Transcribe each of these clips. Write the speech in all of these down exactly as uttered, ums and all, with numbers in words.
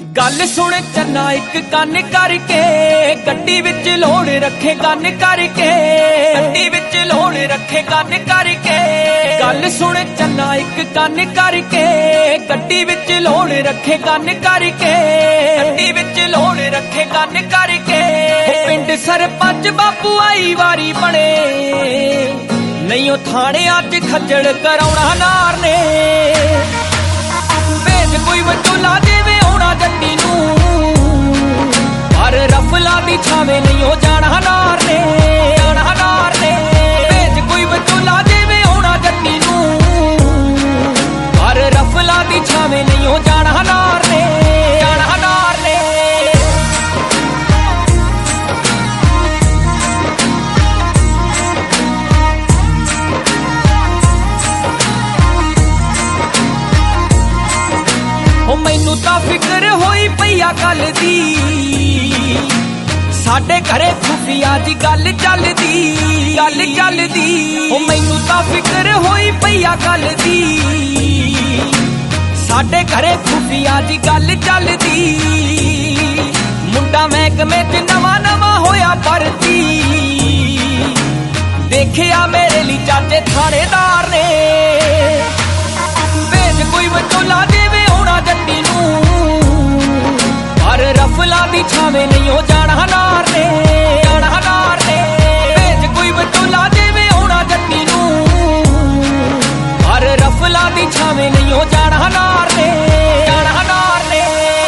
गल सुन चन्ना एक कन करके गड्डी विच लोड़ रखे कन करके गड्डी विच लोड़ रखे कन करके गल सुन चन्ना एक कन करके गड्डी विच लोड़ रखे कन करके गड्डी विच लोड़ रखे कन करके पिंड सरपंच बापू आई वारी बने नहीं थाने अज खज्जल कराउणा नार ने भेज कोई वचोला देवे आउणा जट्टी नूं पर रफला दी छावे नहीं हो जाना नार ने जाना नार ने भेज कोई वचोला देवे आउणा जट्टी नूं पर रफला दी छावे नहीं हो जाना नार ने जाना नार ने मैनू तां फिक्र होई पई आ गल दी साडे घरे खुफिया जी गल चलदी गल चलदी ओ मैनू तां फिक्र होई पई आ गल दी साडे घरे खुफिया जी गल चलदी मुंडा महकमे च नवां नवां होया भरती देखिया मेरे लिए चाचे थानेदार ने भेज कोई वचोला देवे आउणा जट्टी नूं पर रफला दी छावे नहीं हो जाना नार ने जाना नार ने भेज कोई वचोला देवे आउणा जट्टी नूं पर रफला दी छावे नहीं हो जाना नार ने जाना नार ने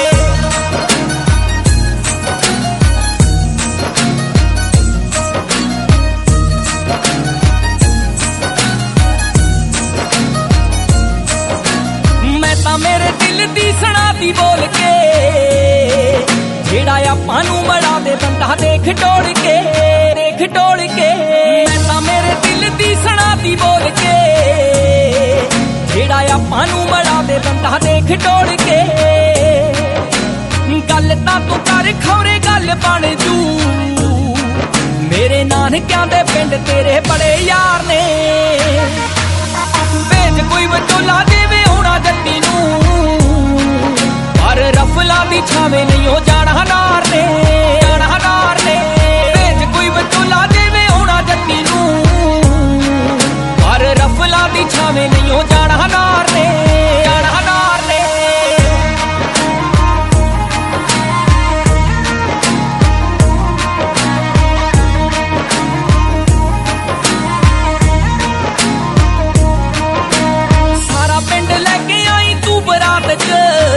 मैं तां मेरे दिल दी सना दी बोल के जेड़ा आपां नूं मड़ा दे बंदा देख टोड़ के देख टोड़ के मैं तां मेरे दिल दी सना दी बोल के जेड़ा आपां नूं मड़ा दे बंदा देख टोड़ के गल तां तू कर खौरे गल बन जू मेरे नानकियां दे पिंड तेरे बड़े यार ने भेज कोई वचोला देवे आउणा जट्टी नूं पर रफला दी छावे नहीं हो जाना नार ने जाना नार ने भेज कोई वचोला देवे आउणा जट्टी नूं पर रफला दी छावे नहीं हो जाना नार ने जाना नार ने सारा पिंड लेके आई तू बरात च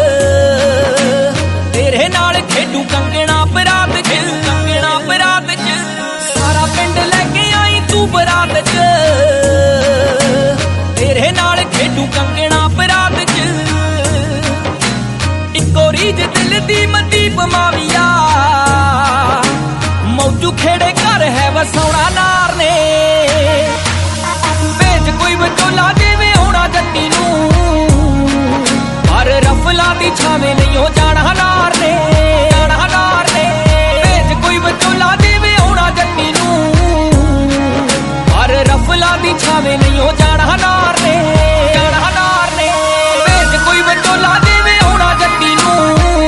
तेरे नाल खेडू कंगना बरात च कंगना बरात च सारा पिंड लेके आई तू बरात च तेरे नाल खेडू कंगना बरात च इको रीज दिल दी मदीप माविया मौजू खेड़े घर है वसौना नार ने भेज कोई वचोला देवे आउणा जट्टी नूं पर रफला दी छावे नहीं हो जाना नार ने जाना नार ने भेज कोई वचोला देवे आउणा जट्टी नूं पर रफला दी छावे नहीं हो जाना नार ने जाना नार ने भेज कोई वचोला देवे आउणा जट्टी नूं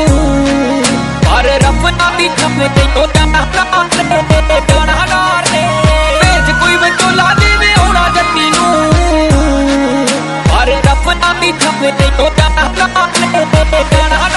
पर रफला दी छावे नहीं हो जाना नार ने जाना नार ने भेज कोई वचोला देवे आउणा जट्टी नूं पर रफला दी छावे नहीं हो जाना नार ने जाना